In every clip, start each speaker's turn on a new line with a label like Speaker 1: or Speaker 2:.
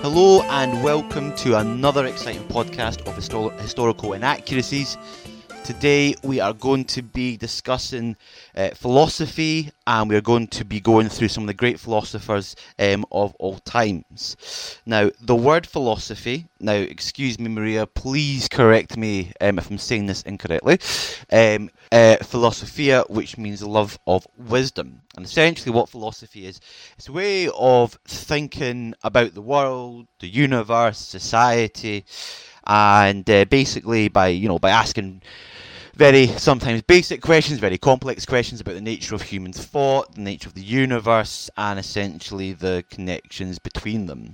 Speaker 1: Hello and welcome to another exciting podcast of historical inaccuracies. Today we are going to be discussing philosophy, and we are going to be going through some of the great philosophers of all times. Now, the word philosophy, now excuse me Maria, please correct me if I'm saying this incorrectly, philosophia, which means love of wisdom. And essentially what philosophy is, it's a way of thinking about the world, the universe, society, and basically by asking very sometimes basic questions, very complex questions about the nature of human thought, the nature of the universe, and essentially the connections between them.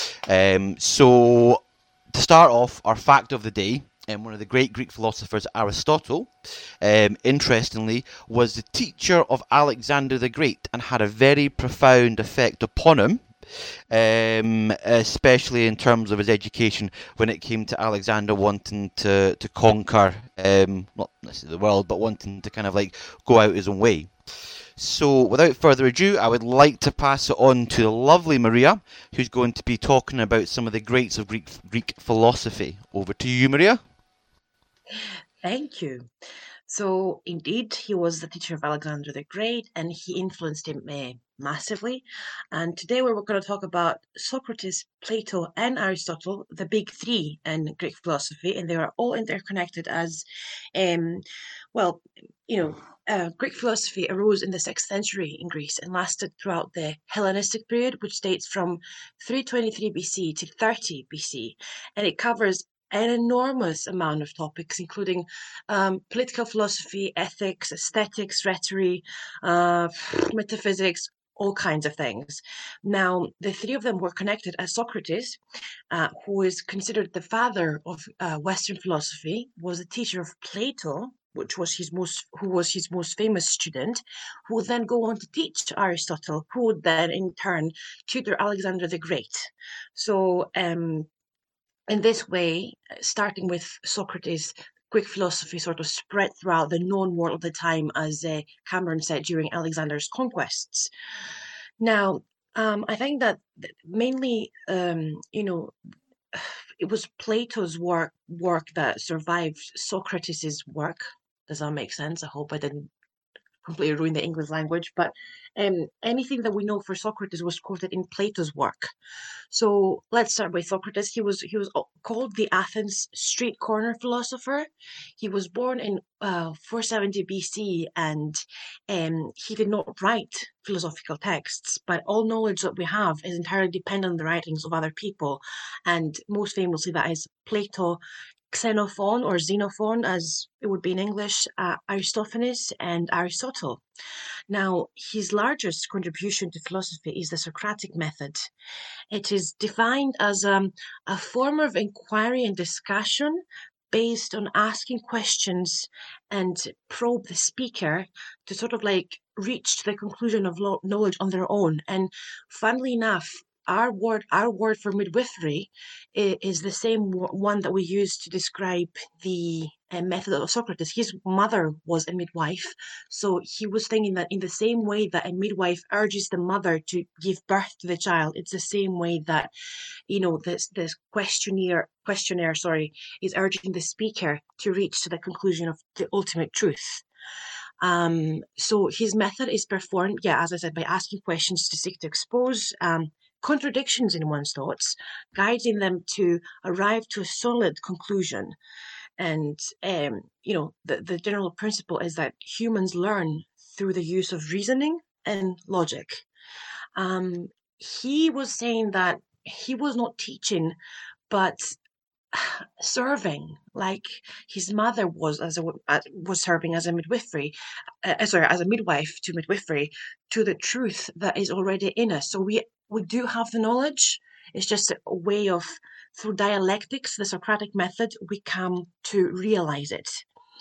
Speaker 1: So, to start off, our fact of the day, one of the great Greek philosophers, Aristotle, interestingly, was the teacher of Alexander the Great and had a very profound effect upon him. Especially in terms of his education when it came to Alexander wanting to conquer, not necessarily the world, but wanting to kind of like go out his own way. So without further ado, I would like to pass it on to the lovely Maria, who's going to be talking about some of the greats of Greek philosophy. Over to you, Maria.
Speaker 2: Thank you. So indeed, he was the teacher of Alexander the Great, and he influenced him massively. And today we're going to talk about Socrates, Plato, and Aristotle, the big three in Greek philosophy, and they are all interconnected as, well, Greek philosophy arose in the 6th century in Greece and lasted throughout the Hellenistic period, which dates from 323 BC to 30 BC, and it covers an enormous amount of topics, including political philosophy, ethics, aesthetics, rhetoric, metaphysics, all kinds of things. Now, the three of them were connected as Socrates, who is considered the father of Western philosophy, was a teacher of Plato, who was his most famous student, who would then go on to teach Aristotle, who would then in turn tutor Alexander the Great. So, in this way, starting with Socrates, Greek philosophy sort of spread throughout the known world of the time, as Cameron said during Alexander's conquests. Now, I think that mainly, it was Plato's work that survived Socrates' work. Does that make sense? I hope I didn't completely ruin the English language, but anything that we know for Socrates was quoted in Plato's work. So let's start with Socrates. He was called the Athens street corner philosopher. He was born in 470 BC, and he did not write philosophical texts. But all knowledge that we have is entirely dependent on the writings of other people, and most famously that is Plato, Xenophon or Xenophon, as it would be in English, Aristophanes, and Aristotle. Now, his largest contribution to philosophy is the Socratic method. It is defined as a form of inquiry and discussion based on asking questions and probe the speaker to sort of like reach to the conclusion of knowledge on their own. And funnily enough, our word for midwifery is the same one that we use to describe the method of Socrates. His mother was a midwife, so he was thinking that in the same way that a midwife urges the mother to give birth to the child, it's the same way that this questionnaire, sorry, is urging the speaker to reach to the conclusion of the ultimate truth. So his method is performed, yeah, as I said, by asking questions to seek to expose contradictions in one's thoughts, guiding them to arrive to a solid conclusion. And the general principle is that humans learn through the use of reasoning and logic. He was saying that he was not teaching, but serving, like his mother was was serving as a midwifery, as a midwife to midwifery, to the truth that is already in us. So we do have the knowledge. It's just a way of, through dialectics, the Socratic method, we come to realize it.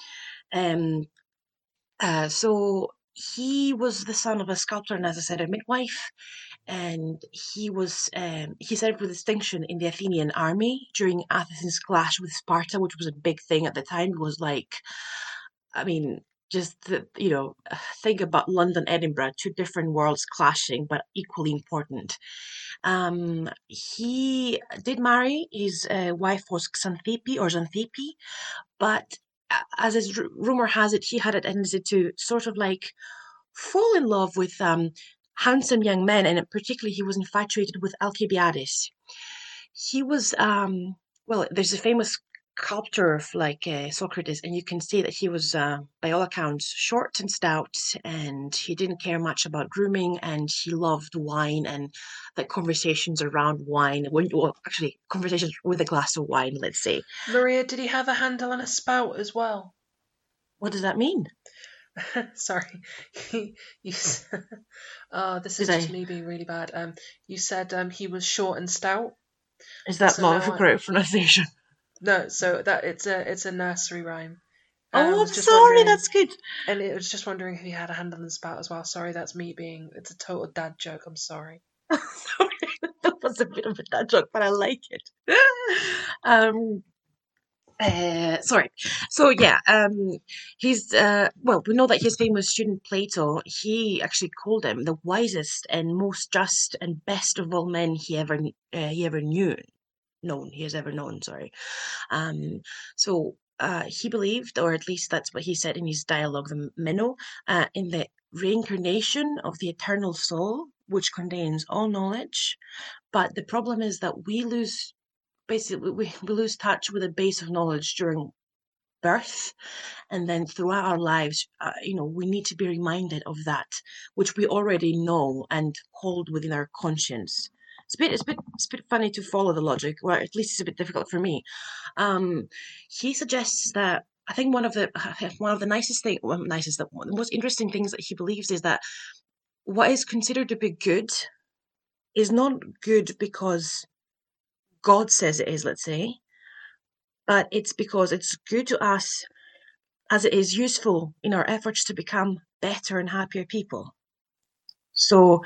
Speaker 2: So he was the son of a sculptor and, as I said, a midwife, and he served with distinction in the Athenian army during Athens' clash with Sparta, which was a big thing at the time. It was like, I mean, just think about London, Edinburgh, two different worlds clashing, but equally important. He did marry. His wife was Xanthippe, but as rumor has it, he had a tendency to sort of like fall in love with handsome young men, and particularly he was infatuated with Alcibiades. He was well, there's a famous sculpture of like Socrates, and you can see that he was by all accounts short and stout, and he didn't care much about grooming, and he loved wine and like conversations around wine, well, actually conversations with a glass of wine, let's say.
Speaker 3: Maria, did he have a handle and a spout as well?
Speaker 2: What does that mean?
Speaker 3: Sorry, you. Oh, this is
Speaker 2: Did
Speaker 3: just
Speaker 2: I
Speaker 3: me being really bad. You said he was short and stout.
Speaker 2: Is that
Speaker 3: So
Speaker 2: not
Speaker 3: now
Speaker 2: a correct pronunciation?
Speaker 3: no, so that it's a nursery rhyme. I
Speaker 2: Oh,
Speaker 3: was
Speaker 2: I'm
Speaker 3: just
Speaker 2: sorry,
Speaker 3: wondering,
Speaker 2: that's good.
Speaker 3: and it was just wondering if he had a handle and spout as well. Sorry, that's me being. It's a total dad joke. I'm sorry.
Speaker 2: Sorry, that was a bit of a dad joke, but I like it. um, sorry. So yeah, he's well, we know that his famous student Plato, he actually called him the wisest and most just and best of all men he ever knew. Known he has ever known, sorry. um so he believed, or at least that's what he said in his dialogue, the Meno, in the reincarnation of the eternal soul, which contains all knowledge. But the problem is that we lose, basically we lose touch with the base of knowledge during birth, and then throughout our lives, we need to be reminded of that which we already know and hold within our conscience. It's a bit funny to follow the logic, or at least it's a bit difficult for me. um he suggests that, I think one of the nicest thing well, nicest that one of the most interesting things that he believes is that what is considered to be good is not good because God says it is, let's say, but it's because it's good to us, as it is useful in our efforts to become better and happier people. So,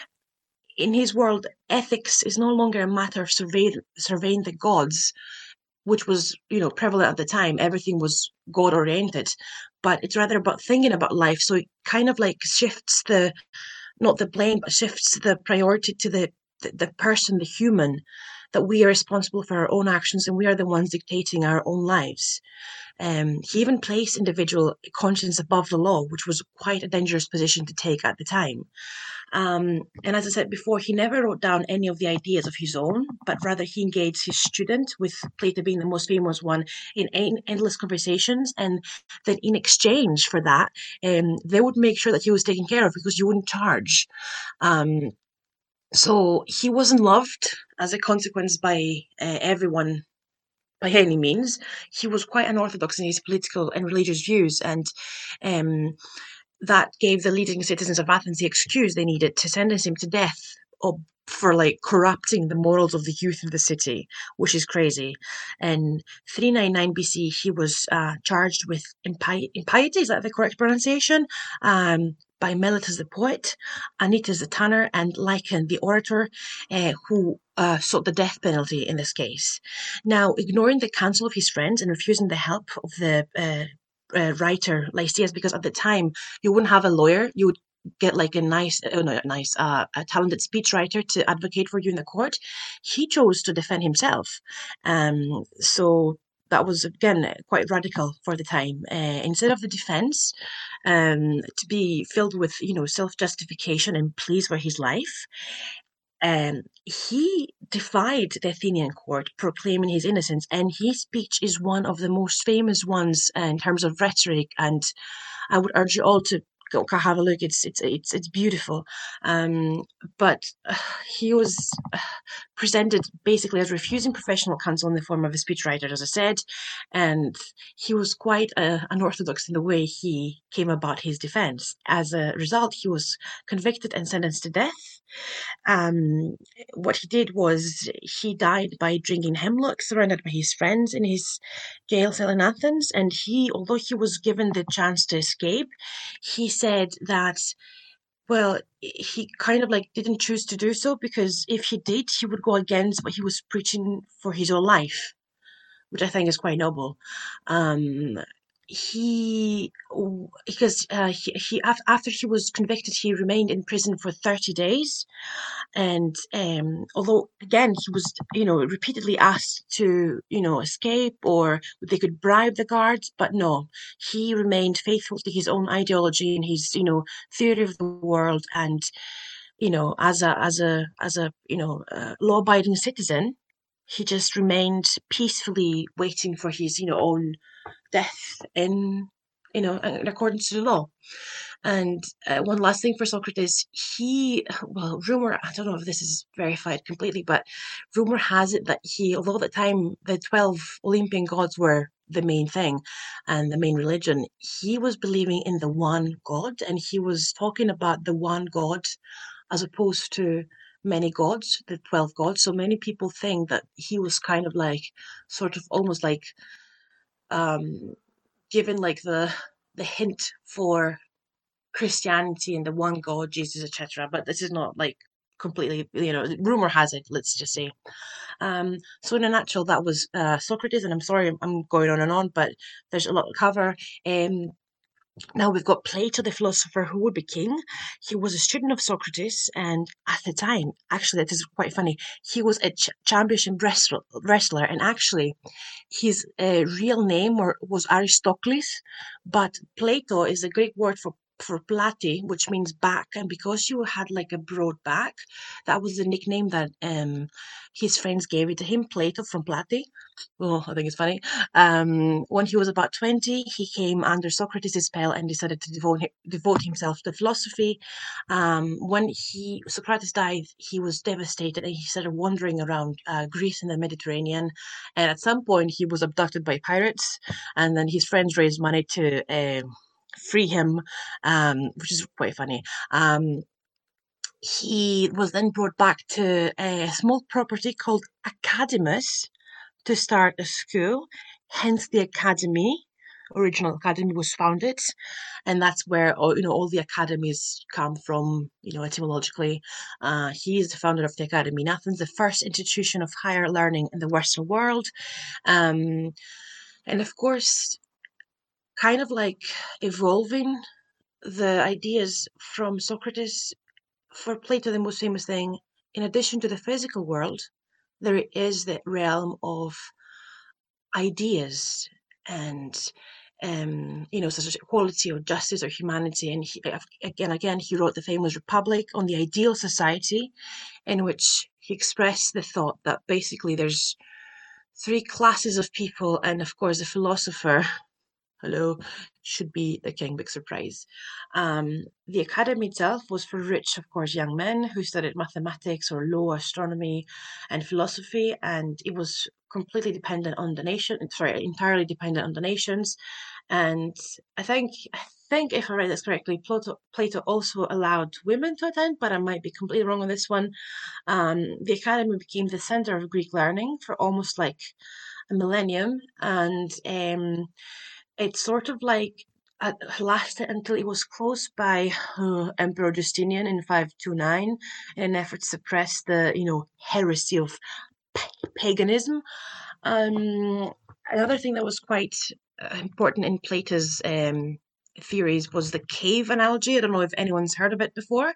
Speaker 2: in his world, ethics is no longer a matter of surveying the gods, which was, prevalent at the time. Everything was God oriented, but it's rather about thinking about life. So it kind of like shifts the, not the blame, but shifts the priority to the person, the human, that we are responsible for our own actions and we are the ones dictating our own lives. He even placed individual conscience above the law, which was quite a dangerous position to take at the time. And as I said before, he never wrote down any of the ideas of his own, but rather he engaged his student, with Plato being the most famous one, in endless conversations. And then in exchange for that, they would make sure that he was taken care of because you wouldn't charge. Um, so he wasn't loved as a consequence by everyone by any means. He was quite unorthodox in his political and religious views, and um, that gave the leading citizens of Athens the excuse they needed to sentence him to death, or for like corrupting the morals of the youth of the city, which is crazy. In 399 BC, he was charged with impiety. Is that the correct pronunciation? By Meletus the poet, Anytus the tanner, and Lycon the orator, who sought the death penalty in this case. Now, ignoring the counsel of his friends and refusing the help of the writer Lysias, because at the time you wouldn't have a lawyer, you would get like a a talented speechwriter to advocate for you in the court. He chose to defend himself. So that was again quite radical for the time. Instead of the defense, to be filled with self-justification and pleas for his life, he defied the Athenian court, proclaiming his innocence, and his speech is one of the most famous ones in terms of rhetoric. And I would urge you all to go have a look. It's beautiful. But he was presented basically as refusing professional counsel in the form of a speechwriter, as I said, and he was quite unorthodox in the way he came about his defense. As a result, he was convicted and sentenced to death. um, what he did was he died by drinking hemlock, surrounded by his friends in his jail cell in Athens. And although he was given the chance to escape, he said that, well, he kind of like didn't choose to do so, because if he did, he would go against what he was preaching for his own life, which I think is quite noble. Um, after he was convicted, he remained in prison for 30 days. And although again he was, repeatedly asked to, escape, or they could bribe the guards, but no, he remained faithful to his own ideology and his, theory of the world. And as a law-abiding citizen, he just remained peacefully waiting for his, own death in accordance to the law. And one last thing for Socrates, rumor, I don't know if this is verified completely, but rumor has it that although at the time the 12 Olympian gods were the main thing and the main religion, he was believing in the one God, and he was talking about the one God as opposed to many gods, the 12 gods. So many people think that he was kind of like, sort of almost like, um, given like the hint for Christianity and the one God, Jesus, etc. But this is not like completely, rumor has it, let's just say. So in a nutshell, that was Socrates, and I'm sorry I'm going on and on, but there's a lot to cover. Now we've got Plato, the philosopher who would be king. He was a student of Socrates, and at the time, actually, that is quite funny. He was a championship wrestler, and actually, his real name was Aristocles, but Plato is a Greek word for plati, which means back, and because you had like a broad back, that was the nickname that his friends gave it to him, Plato from plati. Oh, I think it's funny. When he was about 20, he came under Socrates' spell and decided to devote himself to philosophy. When Socrates died, he was devastated and he started wandering around Greece and the Mediterranean. And at some point, he was abducted by pirates, and then his friends raised money to free him, which is quite funny. He was then brought back to a small property called Academus to start a school, hence the academy. Original academy was founded, and that's where all the academies come from, etymologically. He is the founder of the Academy in Athens, the first institution of higher learning in the Western world. And of course, kind of like evolving the ideas from Socrates, for Plato, the most famous thing, in addition to the physical world, there is the realm of ideas and such as equality or justice or humanity. And again, he wrote the famous Republic on the ideal society, in which he expressed the thought that basically there's three classes of people, and of course the philosopher, hello, should be the king. Big surprise. The academy itself was for rich, of course, young men who studied mathematics or law, astronomy, and philosophy, and it was completely dependent on the nation. Sorry, entirely dependent on the nations. And I think if I read this correctly, Plato also allowed women to attend, but I might be completely wrong on this one. The academy became the center of Greek learning for almost like a millennium, and it's sort of like lasted until it was closed by Emperor Justinian in 529 in an effort to suppress the, heresy of paganism. Another thing that was quite important in Plato's theories was the cave analogy. I don't know if anyone's heard of it before.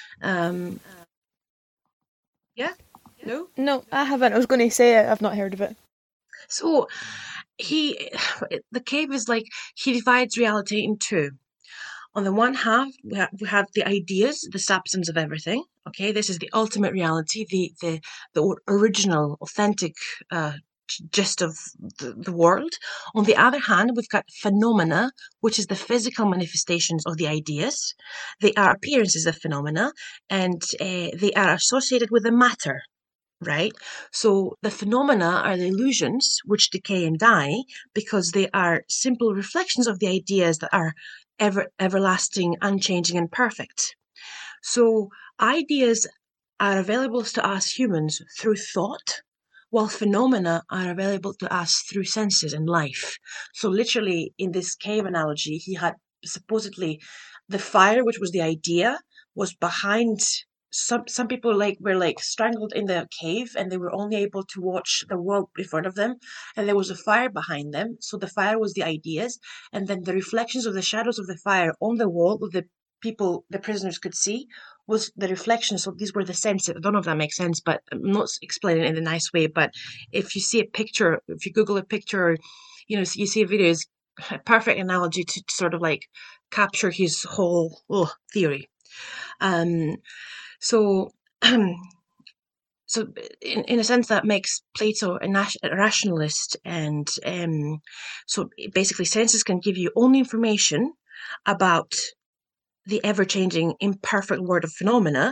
Speaker 2: Yeah? No?
Speaker 4: No, I haven't. I was going to say it. I've not heard of it.
Speaker 2: So the cave is like, he divides reality in two. On the one hand, we have the ideas, the substance of everything. Okay, this is the ultimate reality, the original, authentic gist of the world. On the other hand, we've got phenomena, which is the physical manifestations of the ideas. They are appearances of phenomena, and they are associated with the matter. Right? So the phenomena are the illusions which decay and die because they are simple reflections of the ideas that are everlasting, unchanging, and perfect. So ideas are available to us humans through thought, while phenomena are available to us through senses and life. So literally, in this cave analogy, he had supposedly the fire, which was the idea, was behind some people like were like strangled in the cave, and they were only able to watch the world in front of them, and there was a fire behind them. So the fire was the ideas, and then the reflections of the shadows of the fire on the wall that the prisoners could see, was the reflection. So these were the senses. I don't know if that makes sense, but I'm not explaining it in a nice way. But if you see a picture, if you Google a picture, you see a video, is a perfect analogy to sort of like capture his whole theory. Um, so, so in a sense, that makes Plato a rationalist, and so basically, senses can give you only information about the ever-changing, imperfect world of phenomena.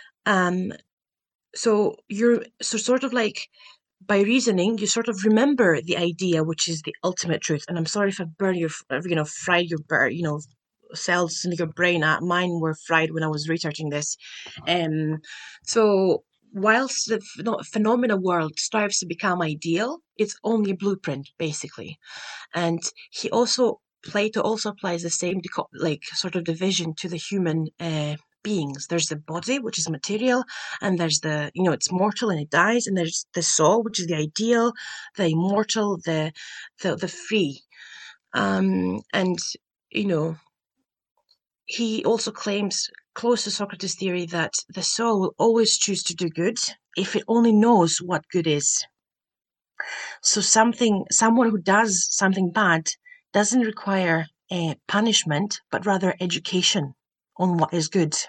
Speaker 2: So you're sort of like, by reasoning, you sort of remember the idea, which is the ultimate truth. And I'm sorry if I burned your, fried your, cells in your brain. Mine were fried when I was researching this. So whilst the phenomena world strives to become ideal, it's only a blueprint, basically. And Plato also applies the same like sort of division to the human beings. There's the body, which is material, and there's the, it's mortal and it dies, and there's the soul, which is the ideal, the immortal, the free. And he also claims, close to Socrates' theory, that the soul will always choose to do good if it only knows what good is. So someone who does something bad doesn't require punishment, but rather education on what is good.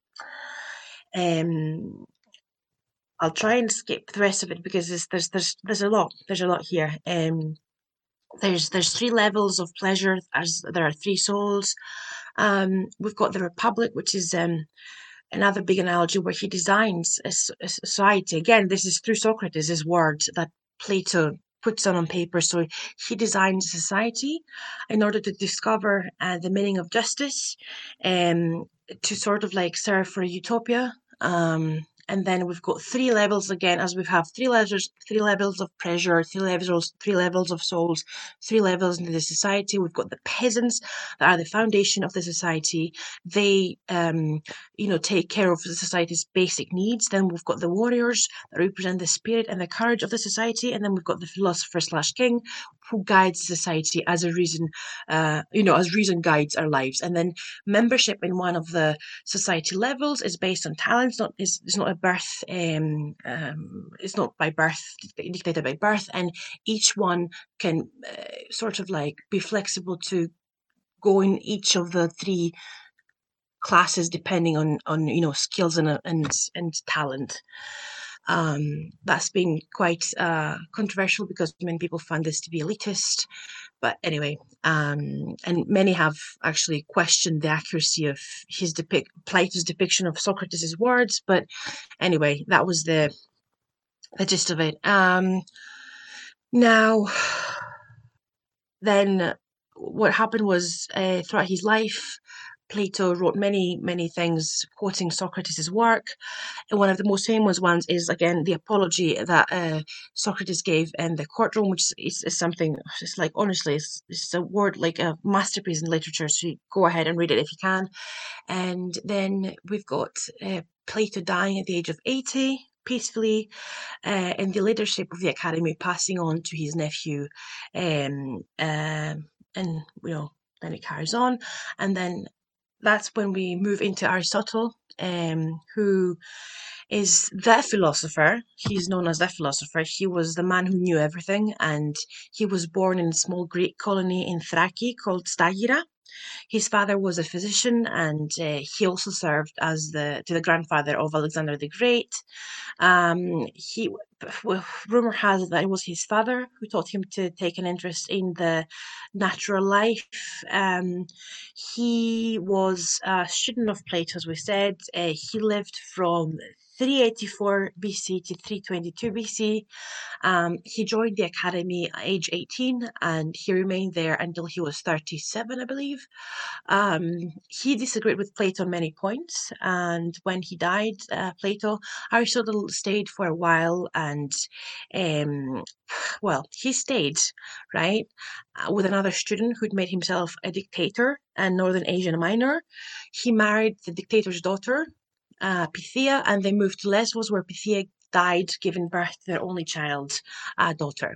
Speaker 2: I'll try and skip the rest of it because there's a lot. There's a lot here. There's 3 levels of pleasure, as there are 3 souls. We've got the Republic, which is another big analogy where he designs a society. Again, this is through Socrates' words that Plato puts on paper. So he designs a society in order to discover the meaning of justice, to sort of like serve for a utopia. And then we've got 3 levels again, as we have 3 levels of pleasure, 3 levels of souls, 3 levels in the society. We've got the peasants that are the foundation of the society. They, take care of the society's basic needs. Then we've got the warriors that represent the spirit and the courage of the society. And then we've got the philosopher/king who guides society as a reason, as reason guides our lives. And then membership in one of the society levels is based on talent. It's not a birth. It's not by birth, dictated by birth, and each one can sort of like be flexible to go in each of the 3 classes depending on skills and talent. That's been quite controversial because many people find this to be elitist. But anyway, and many have actually questioned the accuracy of Plato's depiction of Socrates' words. But anyway, that was the gist of it. Now, then what happened was, throughout his life, Plato wrote many, many things quoting Socrates' work. And one of the most famous ones is, again, the apology that Socrates gave in the courtroom, which is something, it's like, honestly, it's a word, like a masterpiece in literature. So you go ahead and read it if you can. And then we've got Plato dying at the age of 80, peacefully, in the leadership of the academy, passing on to his nephew. And, then it carries on. And then that's when we move into Aristotle, who is the philosopher. He's known as the philosopher. He was the man who knew everything, and he was born in a small Greek colony in Thrace called Stagira. His father was a physician, and he also served as the grandfather of Alexander the Great. Rumor has it that it was his father who taught him to take an interest in the natural life. He was a student of Plato, as we said. He lived from 384 BC to 322 BC. He joined the academy at age 18, and he remained there until he was 37, I believe. He disagreed with Plato on many points, and when he died, Aristotle stayed for a while, and he stayed, right, with another student who'd made himself a dictator in Northern Asia Minor. He married the dictator's daughter, Pythia, and they moved to Lesbos, where Pythia died, giving birth to their only child, daughter.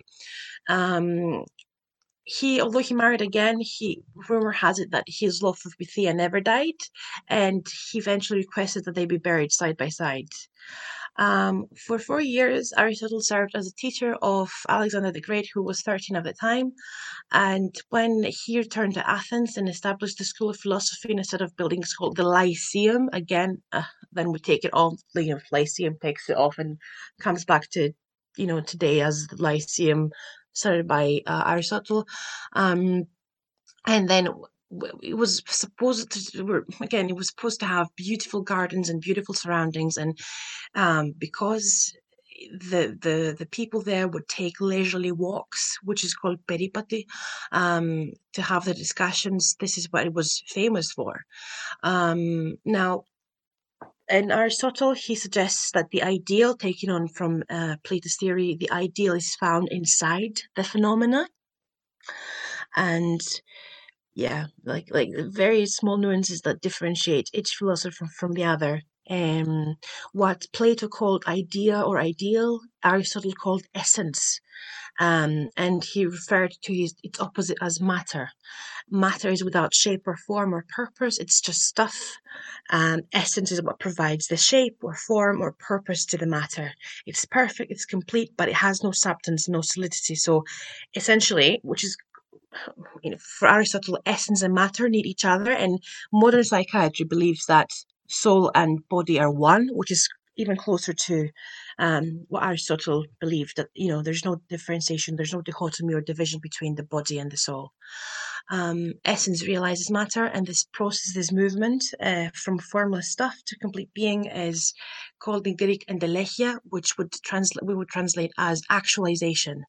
Speaker 2: Although he married again, rumor has it that his love for Pythia never died, and he eventually requested that they be buried side by side. For 4 years, Aristotle served as a teacher of Alexander the Great, who was 13 at the time. And when he returned to Athens and established the School of Philosophy instead of building it's called the Lyceum, again, then we take it off, Lyceum takes it off and comes back to, today as the Lyceum started by Aristotle. And then it was supposed to have beautiful gardens and beautiful surroundings, and because the people there would take leisurely walks, which is called peripati, to have the discussions. This is what it was famous for. Now, in Aristotle, he suggests that the ideal, taken on from Plato's theory, the ideal is found inside the phenomena, and yeah, like very small nuances that differentiate each philosopher from the other. What Plato called idea or ideal, Aristotle called essence, and he referred to its opposite as matter. Matter is without shape or form or purpose; it's just stuff. Essence is what provides the shape or form or purpose to the matter. It's perfect, it's complete, but it has no substance, no solidity. So, essentially, which is for Aristotle, essence and matter need each other, and modern psychiatry believes that soul and body are one, which is even closer to what Aristotle believed, that there's no differentiation, there's no dichotomy or division between the body and the soul. Essence realizes matter, and this process, this movement from formless stuff to complete being, is called in Greek endelechia, which we would translate as actualization.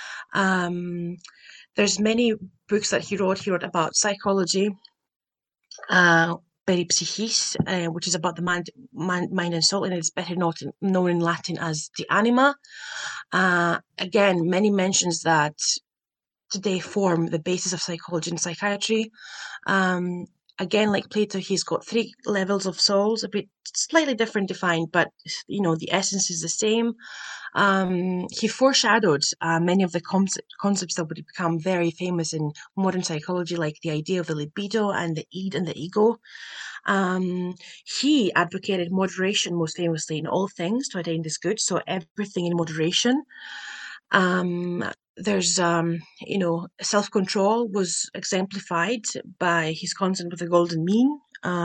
Speaker 2: There's many books that he wrote. He wrote about psychology, peripsychis, which is about the mind and soul, and it's better known in Latin as the anima. Again, many mentions that today form the basis of psychology and psychiatry. Again, like Plato, he's got 3 levels of souls, a bit slightly different defined, but the essence is the same. He foreshadowed many of the concepts that would become very famous in modern psychology, like the idea of the libido and the id and the ego. He advocated moderation most famously in all things to attain this good, so everything in moderation. There's self-control was exemplified by his concept with the golden mean.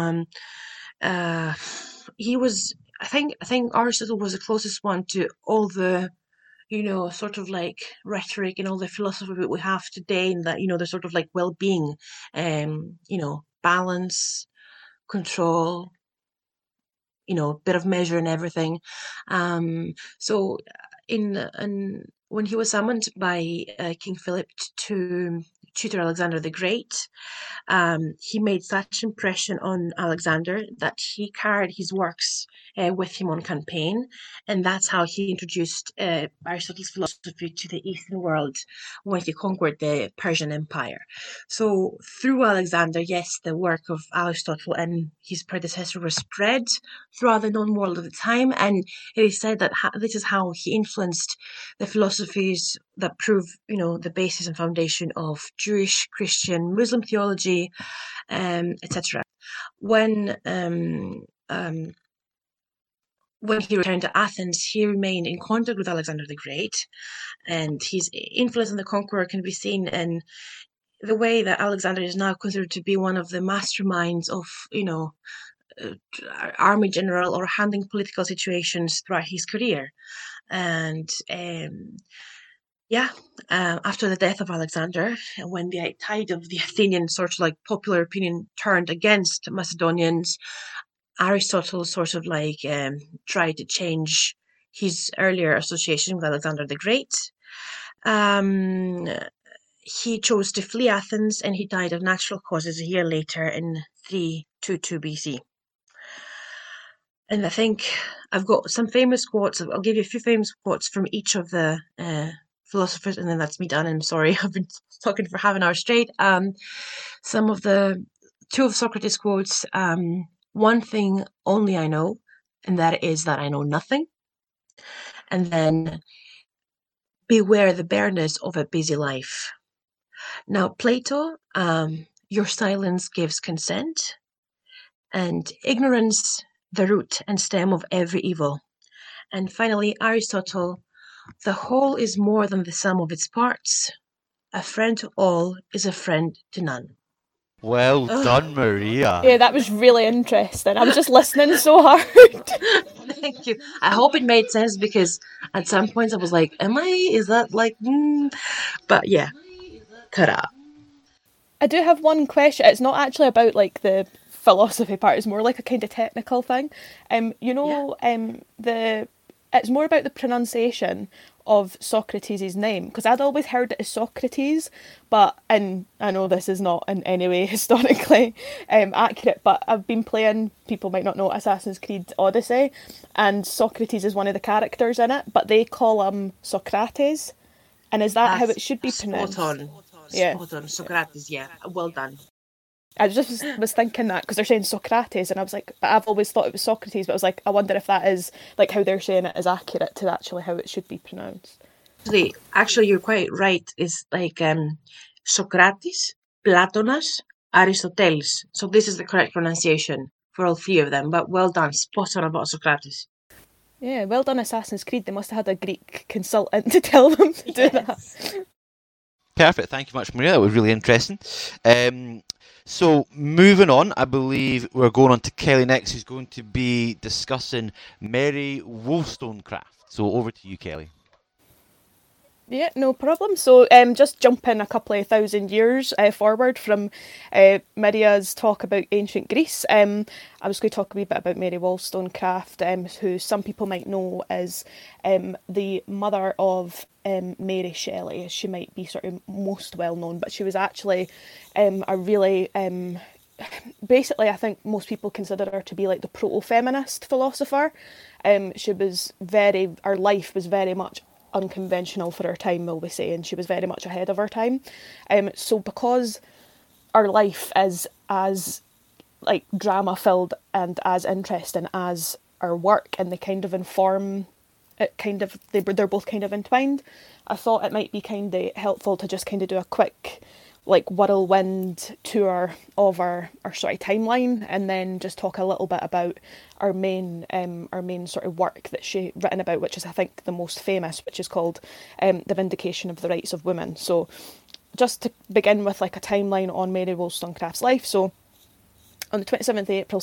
Speaker 2: He was, I think Aristotle was the closest one to all the sort of like rhetoric and all the philosophy that we have today, in that the sort of like well-being, balance, control, bit of measure and everything. So when he was summoned by King Philip to tutor Alexander the Great, he made such impression on Alexander that he carried his works with him on campaign, and that's how he introduced Aristotle's philosophy to the Eastern world when he conquered the Persian Empire. So through Alexander, yes, the work of Aristotle and his predecessor was spread throughout the known world at the time, and it is said that this is how he influenced the philosophies that prove, the basis and foundation of Jewish, Christian, Muslim theology, etc. When he returned to Athens, he remained in contact with Alexander the Great, and his influence on the conqueror can be seen in the way that Alexander is now considered to be one of the masterminds of, army general or handling political situations throughout his career. And after the death of Alexander, when the tide of the Athenian sort of like popular opinion turned against Macedonians, Aristotle sort of like tried to change his earlier association with Alexander the Great. He chose to flee Athens, and he died of natural causes a year later in 322 BC. And I think I've got some famous quotes. I'll give you a few famous quotes from each of the philosophers, and then that's me done. I'm sorry, I've been talking for half an hour straight. Two of Socrates' quotes. One thing only I know, and that is that I know nothing. And then beware the bareness of a busy life. Now, Plato, your silence gives consent, and ignorance, the root and stem of every evil. And finally, Aristotle, the whole is more than the sum of its parts. A friend to all is a friend to none.
Speaker 1: Well
Speaker 2: Ugh.
Speaker 1: done, Maria.
Speaker 4: Yeah, that was really interesting. I was just listening so hard.
Speaker 2: Thank you. I hope it made sense because at some points I was like, is that like, But yeah, ta-da.
Speaker 4: I do have one question. It's not actually about like the philosophy part. It's more like a kind of technical thing. It's more about the pronunciation of Socrates' name, because I'd always heard it as Socrates, and I know this is not in any way historically accurate, but I've been playing, people might not know, Assassin's Creed Odyssey, and Socrates is one of the characters in it, but they call him Socrates, and is that how it should be pronounced?
Speaker 2: Spot on.
Speaker 4: Yeah.
Speaker 2: Spot on. Socrates, yeah. Well done.
Speaker 4: I just was thinking that because they're saying Socrates, and I was like, but I've always thought it was Socrates, but I was like, I wonder if that is like how they're saying it is accurate to actually how it should be pronounced.
Speaker 2: Actually, you're quite right. It's like Socrates, Platonas, Aristoteles. So this is the correct pronunciation for all three of them. But well done, spot on about Socrates.
Speaker 4: Yeah, well done, Assassin's Creed. They must have had a Greek consultant to tell them to do that.
Speaker 1: Perfect. Thank you much, Maria. That was really interesting. So moving on, I believe we're going on to Kelly next, who's going to be discussing Mary Wollstonecraft. So over to you, Kelly.
Speaker 4: Yeah, no problem. So just jumping a couple of thousand years forward from Maria's talk about ancient Greece, I was going to talk a wee bit about Mary Wollstonecraft, who some people might know as the mother of Mary Shelley, as she might be sort of most well known, but she was actually a really... basically, I think most people consider her to be like the proto-feminist philosopher. Her life was very much unconventional for her time, will we say, and she was very much ahead of her time. So because our life is as like drama filled and as interesting as our work, and they kind of inform it, they're both kind of entwined, I thought it might be kind of helpful to just kind of do a quick like whirlwind tour of our sort of timeline, and then just talk a little bit about our main sort of work that she written about, which is I think the most famous, which is called The Vindication of the Rights of Women. So just to begin with like a timeline on Mary Wollstonecraft's life. So on the 27th of April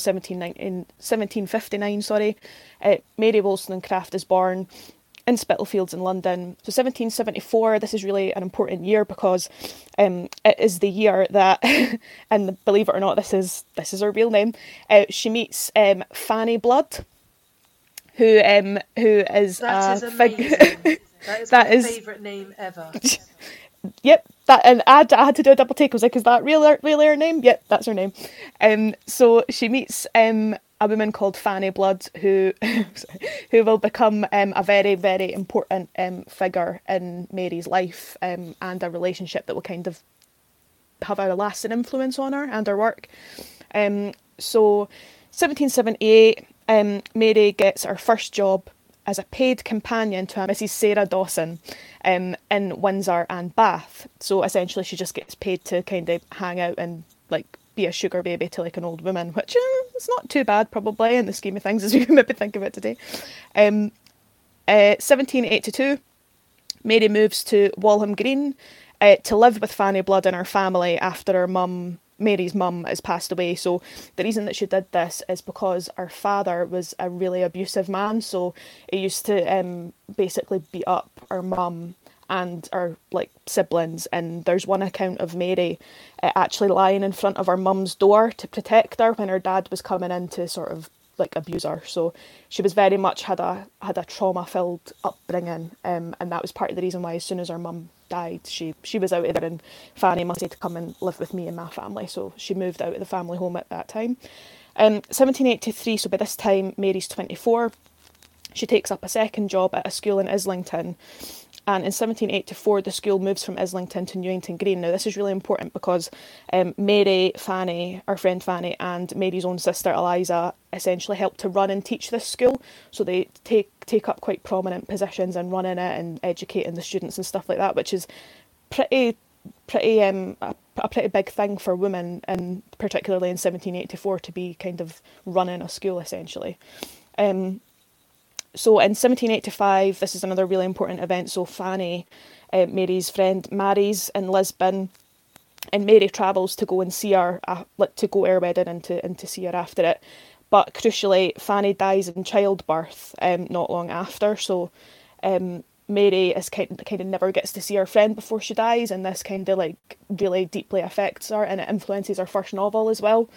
Speaker 4: 1759, Mary Wollstonecraft is born in Spitalfields in London. So 1774, this is really an important year because it is the year that, and believe it or not, this is her real name, she meets Fanny Blood, who is
Speaker 3: That is
Speaker 4: a
Speaker 3: amazing. That is my favourite name ever.
Speaker 4: Yep, and I had to do a double take. I was like, is that really her name? Yep, that's her name. So she meets a woman called Fanny Blood, who will become a very, very important figure in Mary's life, and a relationship that will kind of have a lasting influence on her and her work. So 1778, Mary gets her first job as a paid companion to a Mrs. Sarah Dawson in Windsor and Bath. So essentially she just gets paid to kind of hang out and like be a sugar baby to like an old woman, which is not too bad probably in the scheme of things as we maybe think of it today. 1782, Mary moves to Walham Green to live with Fanny Blood and her family after Mary's mum has passed away. So the reason that she did this is because her father was a really abusive man, so he used to basically beat up her mum and her like siblings, and there's one account of Mary actually lying in front of her mum's door to protect her when her dad was coming in to sort of like abuse her. So she was very much had a trauma filled upbringing, and that was part of the reason why as soon as her mum died she was out of there, and Fanny must say to come and live with me and my family, so she moved out of the family home at that time. 1783, so by this time Mary's 24, she takes up a second job at a school in Islington, And in 1784, the school moves from Islington to Newington Green. Now, this is really important because Mary, Fanny, our friend Fanny, and Mary's own sister Eliza essentially helped to run and teach this school. So they take up quite prominent positions and running it and educating the students and stuff like that, which is a pretty big thing for women, and particularly in 1784, to be kind of running a school essentially. So in 1785, this is another really important event. So Fanny, Mary's friend, marries in Lisbon, and Mary travels to go and see her, to go to her wedding and to see her after it. But crucially, Fanny dies in childbirth not long after. So Mary is kind of never gets to see her friend before she dies, and this kind of like really deeply affects her, and it influences her first novel as well.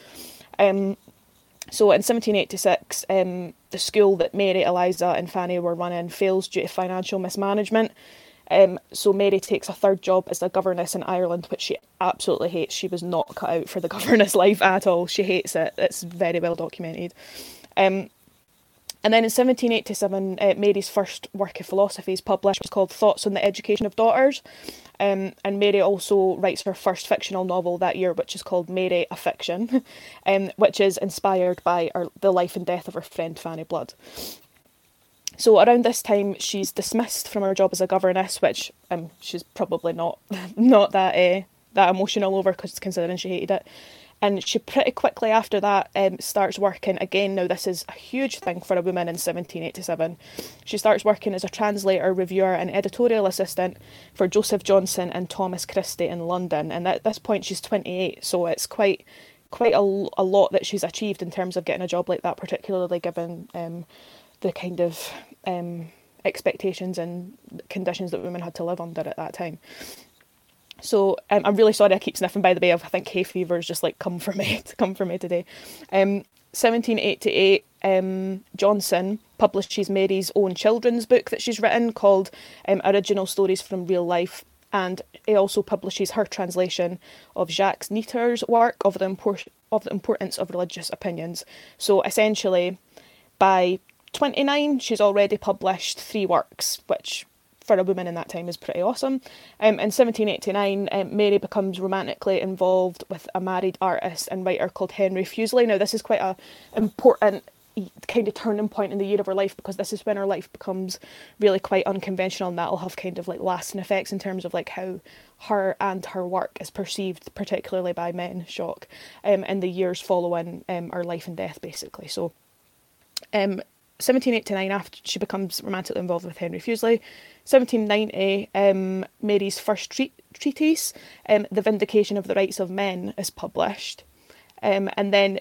Speaker 4: So in 1786, the school that Mary, Eliza and Fanny were running fails due to financial mismanagement. So Mary takes a third job as a governess in Ireland, which she absolutely hates. She was not cut out for the governess life at all. She hates it. It's very well documented. And then in 1787, Mary's first work of philosophy is published. It's called Thoughts on the Education of Daughters. And Mary also writes her first fictional novel that year, which is called Mary, a Fiction, which is inspired by the life and death of her friend Fanny Blood. So around this time, she's dismissed from her job as a governess, which she's probably not that emotional over, because considering she hated it. And she pretty quickly after that starts working again. Now, this is a huge thing for a woman in 1787. She starts working as a translator, reviewer and editorial assistant for Joseph Johnson and Thomas Christie in London. And at this point, she's 28, so it's quite a lot that she's achieved in terms of getting a job like that, particularly given the kind of expectations and conditions that women had to live under at that time. So I'm really sorry I keep sniffing, by the way. I think hay fever has just like come for me today. 1788, Johnson publishes Mary's own children's book that she's written called Original Stories from Real Life, and he also publishes her translation of Jacques Neter's work of the importance of religious opinions. So essentially, by 29, she's already published 3 works, which for a woman in that time is pretty awesome. In 1789, Mary becomes romantically involved with a married artist and writer called Henry Fuseli. Now, this is quite an important kind of turning point in the year of her life, because this is when her life becomes really quite unconventional, and that'll have kind of like lasting effects in terms of like how her and her work is perceived, particularly by men, in the years following her life and death, basically. So 1789, after she becomes romantically involved with Henry Fuseli. 1790, Mary's first treatise, The Vindication of the Rights of Men, is published. And then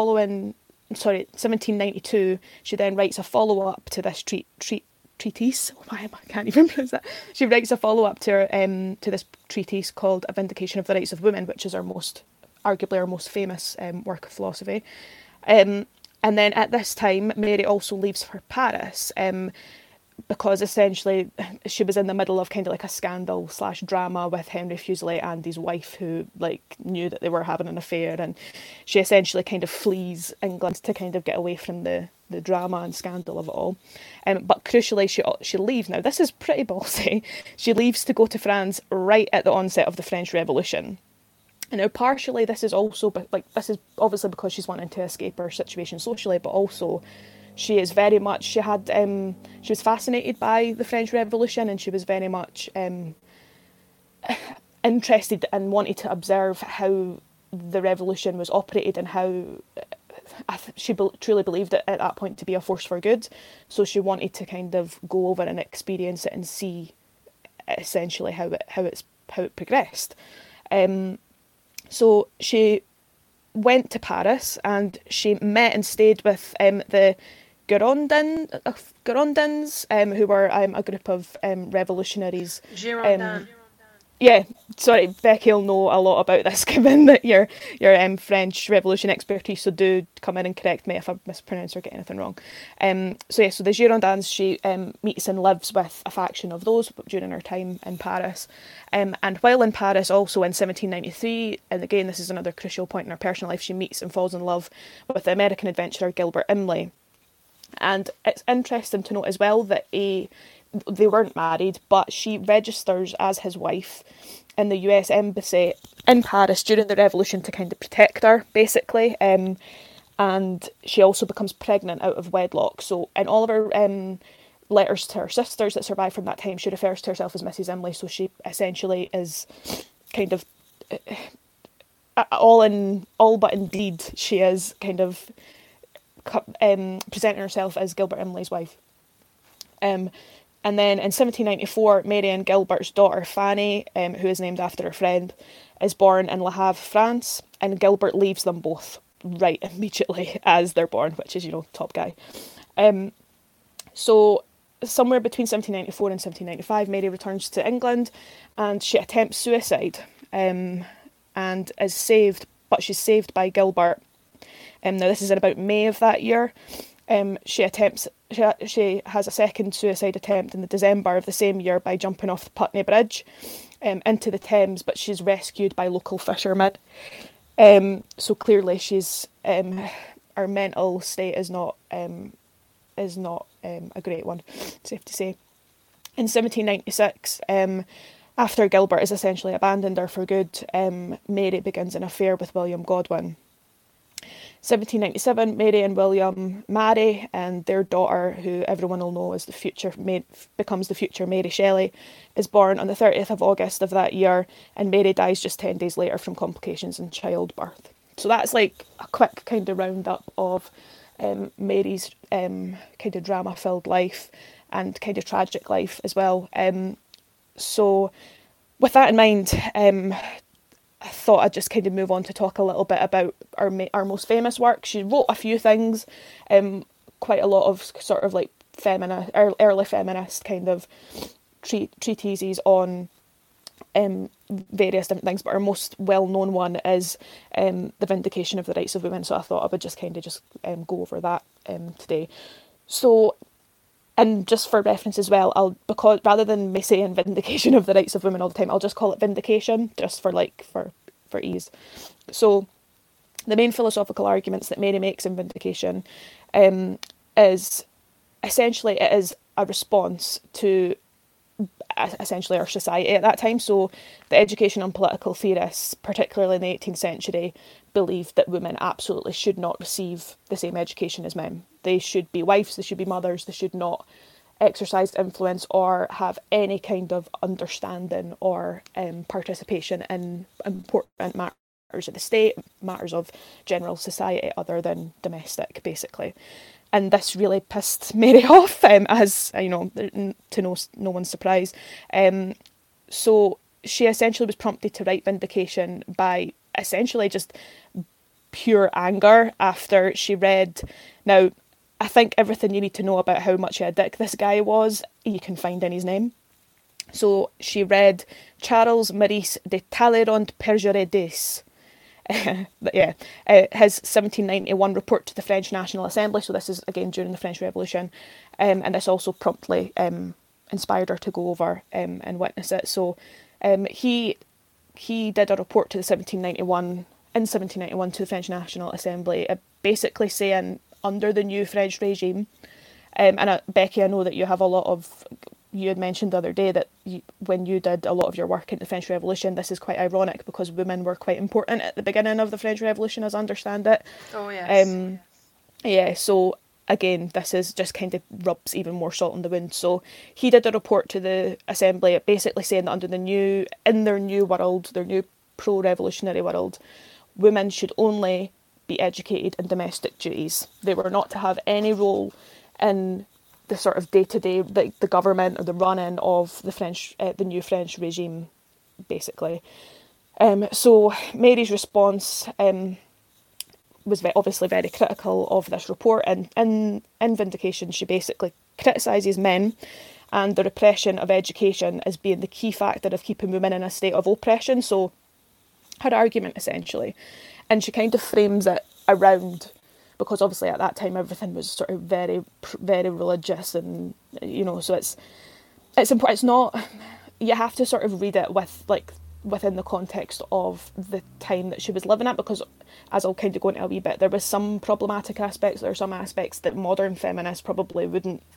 Speaker 4: 1792, she then writes a follow-up to this treatise. I can't even pronounce that. She writes a follow-up to this treatise called A Vindication of the Rights of Women, which is arguably our most famous work of philosophy. And then at this time, Mary also leaves for Paris, because essentially she was in the middle of kind of like a scandal / drama with Henry Fuseli and his wife, who like knew that they were having an affair, and she essentially kind of flees England to kind of get away from the drama and scandal of it all. But crucially, she leaves. Now, this is pretty ballsy. She leaves to go to France right at the onset of the French Revolution. And now, partially, this is obviously because she's wanting to escape her situation socially, but also she was fascinated by the French Revolution, and she was very much interested and wanted to observe how the revolution was operated and how she truly believed it at that point to be a force for good. So she wanted to kind of go over and experience it and see essentially how it progressed. So she went to Paris and she met and stayed with the Girondins, who were a group of revolutionaries.
Speaker 3: Girondins.
Speaker 4: Yeah, sorry, Becky will know a lot about this, given that your French Revolution expertise, so do come in and correct me if I mispronounce or get anything wrong. So the Girondins, she meets and lives with a faction of those during her time in Paris. And while in Paris, also in 1793, and again this is another crucial point in her personal life, she meets and falls in love with the American adventurer Gilbert Imlay. And it's interesting to note as well that they weren't married, but she registers as his wife in the US Embassy in Paris during the revolution to kind of protect her, basically. And she also becomes pregnant out of wedlock. So in all of her letters to her sisters that survive from that time, she refers to herself as Mrs. Imlay. So she essentially is kind of all but in deed, she is kind of presenting herself as Gilbert Imlay's wife. And then in 1794, Mary and Gilbert's daughter Fanny, who is named after her friend, is born in Le Havre, France, and Gilbert leaves them both right immediately as they're born, which is, top guy. So somewhere between 1794 and 1795, Mary returns to England and she attempts suicide and is saved, but she's saved by Gilbert. Now this is in about May of that year. She has a second suicide attempt in the December of the same year by jumping off the Putney Bridge into the Thames, but she's rescued by local fishermen. So clearly she's her mental state is not a great one, safe to say. In 1796, after Gilbert has essentially abandoned her for good, Mary begins an affair with William Godwin. 1797, Mary and William marry, and their daughter, who everyone will know as becomes the future Mary Shelley, is born on the 30th of August of that year, and Mary dies just 10 days later from complications in childbirth. So that's like a quick kind of roundup of Mary's kind of drama-filled life and kind of tragic life as well. So with that in mind, I thought I'd just kind of move on to talk a little bit about our most famous work. She wrote a few things, quite a lot of sort of like early feminist kind of treatises on various different things, but our most well-known one is the Vindication of the Rights of Women. So I thought I would just kind of go over that today. So, and just for reference as well, because rather than me saying Vindication of the Rights of Women all the time, I'll just call it Vindication, just for ease. So the main philosophical arguments that Mary makes in Vindication is essentially it is a response to essentially our society at that time. So the education and political theorists, particularly in the 18th century, believed that women absolutely should not receive the same education as men. They should be wives, they should be mothers, they should not exercise influence or have any kind of understanding or participation in important matters of the state, matters of general society other than domestic, basically. And this really pissed Mary off, as you know, to no one's surprise. So she essentially was prompted to write Vindication by essentially just pure anger after she read. Now, I think everything you need to know about how much of a dick this guy was, you can find in his name. So she read Charles Maurice de Talleyrand Perjuredis. His 1791 report to the French National Assembly. So this is again during the French Revolution, and this also promptly inspired her to go over and witness it. So he did a report to the 1791 to the French National Assembly, basically saying under the new French regime, and Becky, I know that you have a lot of. You had mentioned the other day that when you did a lot of your work in the French Revolution, this is quite ironic because women were quite important at the beginning of the French Revolution, as I understand it.
Speaker 3: Oh, yes.
Speaker 4: Yeah, so again, this is just kind of rubs even more salt in the wound. So he did a report to the Assembly basically saying that in their new world, their new pro-revolutionary world, women should only be educated in domestic duties. They were not to have any role in the sort of day-to-day, like the government or the running of the new French regime, basically. So Mary's response was obviously very critical of this report, and in Vindication she basically criticises men and the repression of education as being the key factor of keeping women in a state of oppression. So her argument essentially, and she kind of frames it around, because obviously at that time everything was sort of very, very religious, and so it's important. It's not, you have to sort of read it within the context of the time that she was living at, because as I'll kind of go into a wee bit, there was some problematic aspects. There are some aspects that modern feminists probably wouldn't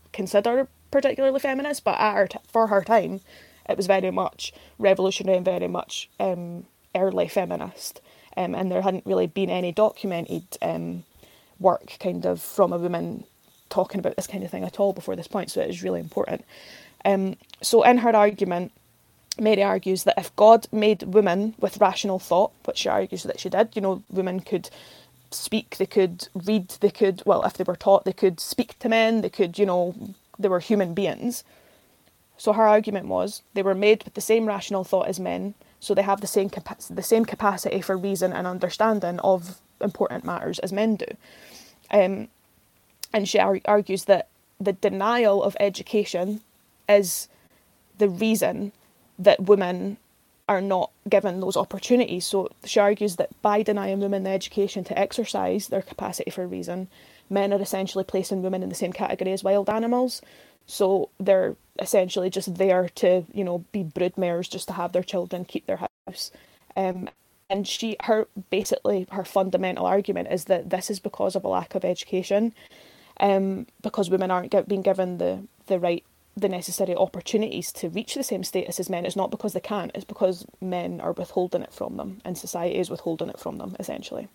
Speaker 4: consider particularly feminist, but for her time, it was very much revolutionary and very much early feminist. And there hadn't really been any documented work kind of from a woman talking about this kind of thing at all before this point, so it is really important. So in her argument, Mary argues that if God made women with rational thought, which she argues that she did, women could speak, they could read, they could, well, if they were taught, they could speak to men, they could, they were human beings. So her argument was they were made with the same rational thought as men, so they have the same capacity for reason and understanding of important matters as men do. And she argues that the denial of education is the reason that women are not given those opportunities. So she argues that by denying women the education to exercise their capacity for reason, men are essentially placing women in the same category as wild animals. So they're essentially just there to, be broodmares, just to have their children, keep their house. And her fundamental argument is that this is because of a lack of education, because women aren't being given the necessary opportunities to reach the same status as men. It's not because they can't, it's because men are withholding it from them, and society is withholding it from them, essentially.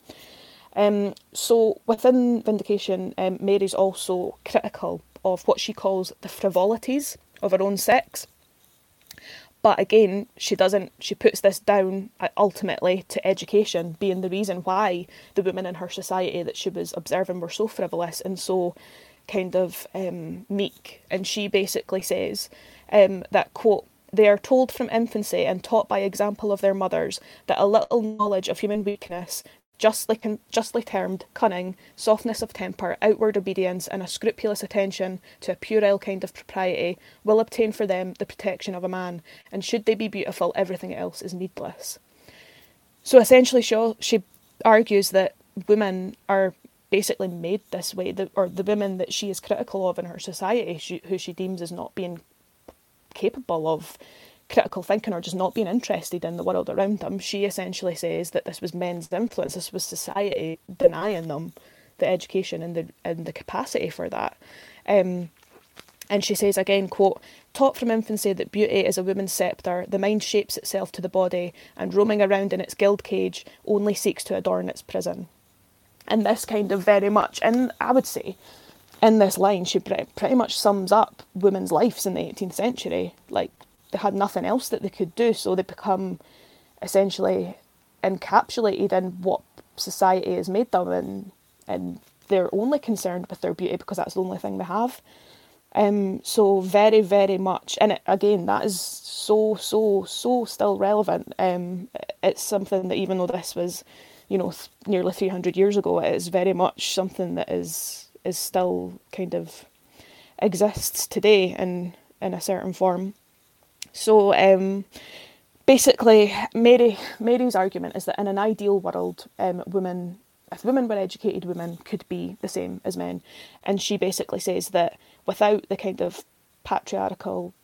Speaker 4: So within Vindication, Mary's also critical of what she calls the frivolities of her own sex. But again, she puts this down ultimately to education being the reason why the women in her society that she was observing were so frivolous and so kind of meek. And she basically says that, quote, "They are told from infancy and taught by example of their mothers that a little knowledge of human weakness, justly termed cunning, softness of temper, outward obedience, and a scrupulous attention to a puerile kind of propriety will obtain for them the protection of a man, and should they be beautiful, everything else is needless." So essentially she argues that women are basically made this way, or the women that she is critical of in her society, who she deems as not being capable of critical thinking or just not being interested in the world around them, she essentially says that this was men's influence, this was society denying them the education and the capacity for that. And she says again, quote, "Taught from infancy that beauty is a woman's sceptre, the mind shapes itself to the body, and roaming around in its gilt cage only seeks to adorn its prison." And this kind of very much, and I would say in this line, she pretty much sums up women's lives in the 18th century. Like, they had nothing else that they could do, so they become essentially encapsulated in what society has made them, and they're only concerned with their beauty because that's the only thing they have. So very, very much, and again, that is so still relevant. It's something that, even though this was, nearly 300 years ago, it is very much something that is still kind of exists today in a certain form. So basically, Mary's argument is that in an ideal world, if women were educated, women could be the same as men. And she basically says that without the kind of patriarchal,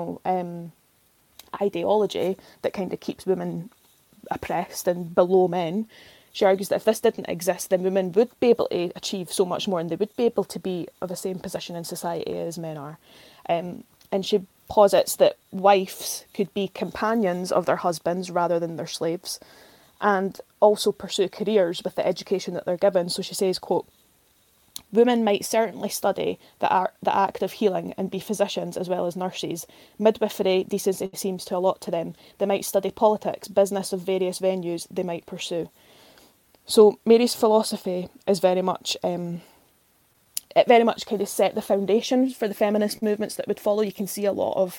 Speaker 4: ideology that kind of keeps women oppressed and below men, she argues that if this didn't exist, then women would be able to achieve so much more, and they would be able to be of the same position in society as men are. And she posits that wives could be companions of their husbands rather than their slaves, and also pursue careers with the education that they're given. So she says, quote, "Women might certainly study the act of healing and be physicians as well as nurses. Midwifery, decency seems to allot to them. They might study politics, business of various venues they might pursue." So Mary's philosophy is very much it very much kind of set the foundation for the feminist movements that would follow. You can see a lot of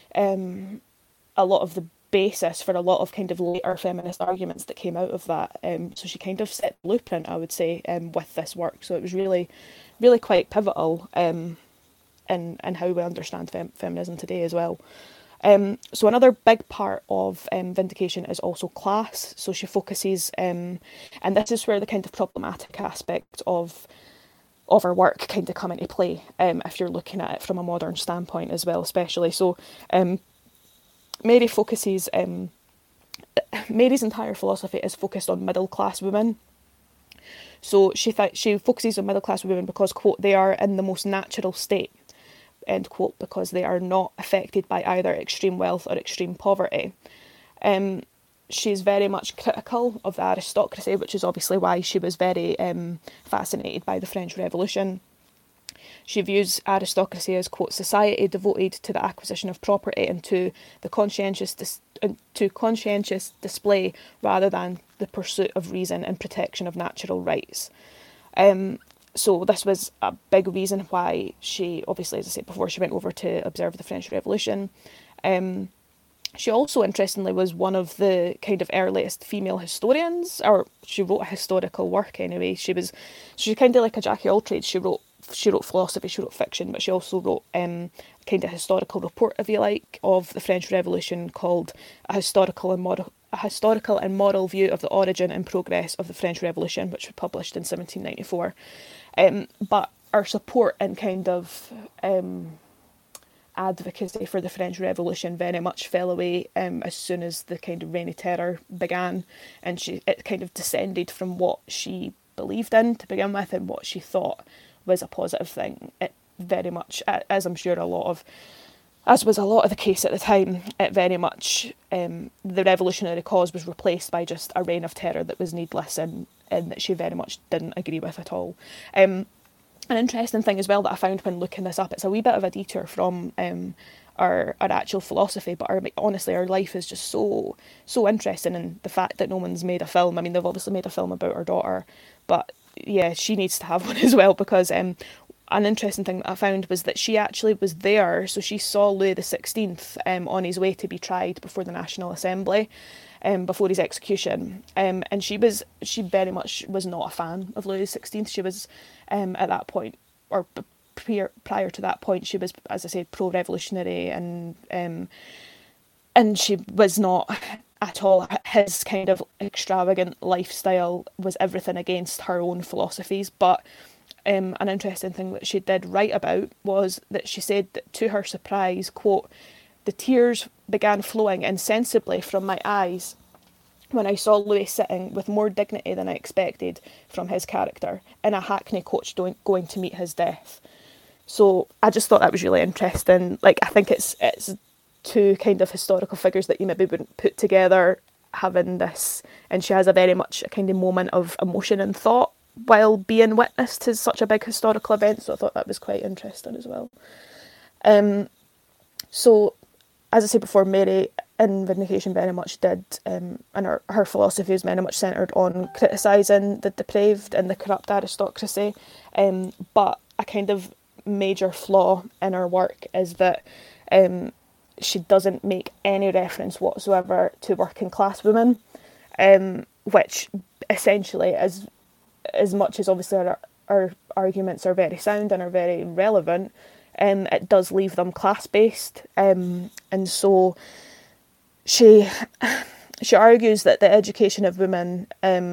Speaker 4: the basis for a lot of kind of later feminist arguments that came out of that. So she kind of set the blueprint, I would say, with this work. So it was really, really quite pivotal in how we understand feminism today as well. So another big part of Vindication is also class. So she focuses, and this is where the kind of problematic aspect of her work kind of come into play, if you're looking at it from a modern standpoint as well, especially. So Mary focuses, Mary's entire philosophy is focused on middle class women. So she focuses on middle class women because, quote, "they are in the most natural state, end quote, because they are not affected by either extreme wealth or extreme poverty. She's very much critical of the aristocracy, which is obviously why she was very fascinated by the French Revolution. She views aristocracy as, quote, society devoted to the acquisition of property and to the conscientious display rather than the pursuit of reason and protection of natural rights. So this was a big reason why she, obviously, as I said before, she went over to observe the French Revolution. She also, interestingly, was one of the kind of earliest female historians, or she wrote a historical work anyway. She's kind of like a jack of all trades. She wrote philosophy, she wrote fiction, but she also wrote kind of historical report, if you like, of the French Revolution, called A Historical and Moral View of the Origin and Progress of the French Revolution, which was published in 1794. But our support and kind of advocacy for the French Revolution very much fell away as soon as the kind of Reign of Terror began, and it kind of descended from what she believed in to begin with and what she thought was a positive thing. It very much, as I'm sure as was a lot of the case at the time, it very much, the revolutionary cause was replaced by just a reign of terror that was needless and that she very much didn't agree with at all. An interesting thing as well that I found when looking this up, it's a wee bit of a detour from our actual philosophy, but honestly our life is just so interesting, and the fact that no one's made a film. I mean, they've obviously made a film about her daughter, but yeah, she needs to have one as well, because an interesting thing that I found was that she actually was there, so she saw Louis XVI on his way to be tried before the National Assembly, before his execution, and she very much was not a fan of Louis XVI. She was at that point, or prior to that point, she was, as I said, pro-revolutionary, and she was not at all. His kind of extravagant lifestyle was everything against her own philosophies. But an interesting thing that she did write about was that she said that, to her surprise, quote, "The tears began flowing insensibly from my eyes when I saw Louis sitting with more dignity than I expected from his character in a hackney coach going to meet his death." So I just thought that was really interesting. Like, I think it's two kind of historical figures that you maybe wouldn't put together having this, and she has a very much a kind of moment of emotion and thought while being witness to such a big historical event, so I thought that was quite interesting as well. So, as I said before, Mary in Vindication very much did, and her philosophy is very much centred on criticising the depraved and the corrupt aristocracy, but a kind of major flaw in her work is that she doesn't make any reference whatsoever to working class women, which essentially, as much as obviously our arguments are very sound and are very relevant, it does leave them class based, and so she argues that the education of women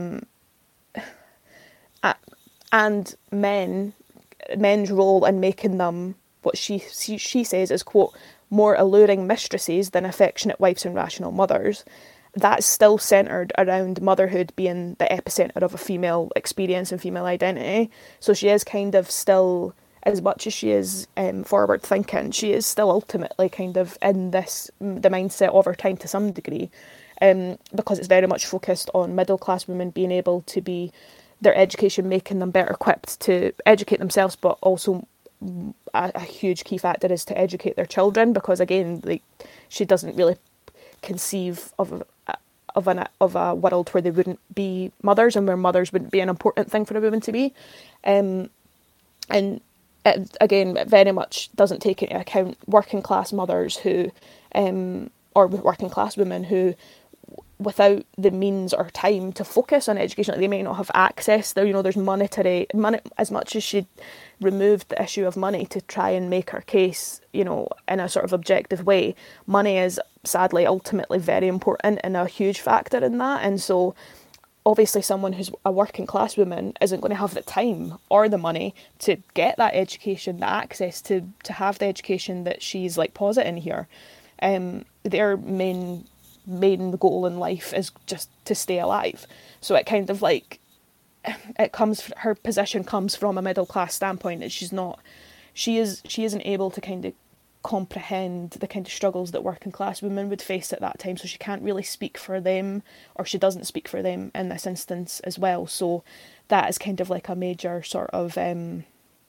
Speaker 4: and men's role in making them what she says is, quote, more alluring mistresses than affectionate wives and rational mothers, that's still centred around motherhood being the epicentre of a female experience and female identity. So she is kind of still, as much as she is forward thinking, she is still ultimately kind of in the mindset of her time to some degree, because it's very much focused on middle class women being able to be, their education making them better equipped to educate themselves, but also a huge key factor is to educate their children, because again, like, she doesn't really conceive of a world where they wouldn't be mothers and where mothers wouldn't be an important thing for a woman to be, and it, again, it very much doesn't take into account working class mothers who, or working class women who, without the means or time to focus on education, like, they may not have access. There, there's money. As much as she removed the issue of money to try and make her case, in a sort of objective way, money is sadly ultimately very important and a huge factor in that. And so, obviously, someone who's a working class woman isn't going to have the time or the money to get that education, the access to have the education that she's like positing here. Their main goal in life is just to stay alive. So it kind of like, her position comes from a middle class standpoint, that she's not she isn't able to kind of comprehend the kind of struggles that working class women would face at that time, so she can't really speak for them, or she doesn't speak for them in this instance as well. So that is kind of like a major sort of a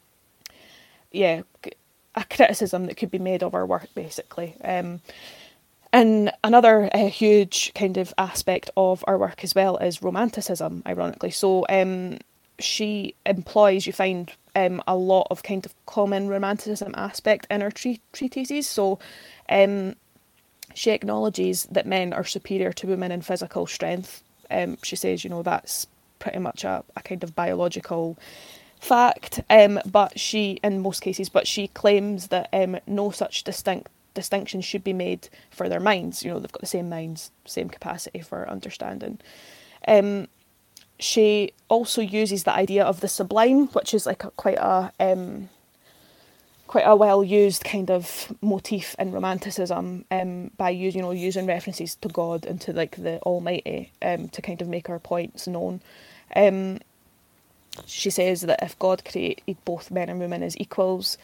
Speaker 4: criticism that could be made of her work, basically. And another huge kind of aspect of our work as well is romanticism, ironically. So she employs, you find, a lot of kind of common romanticism aspect in her treatises. So she acknowledges that men are superior to women in physical strength. She says, that's pretty much a kind of biological fact, but she claims that no such distinction should be made for their minds. They've got the same minds, same capacity for understanding. She also uses the idea of the sublime, which is like quite a well used kind of motif in romanticism, by using references to God and to like the Almighty, to kind of make her points known. She says that if God created both men and women as equals,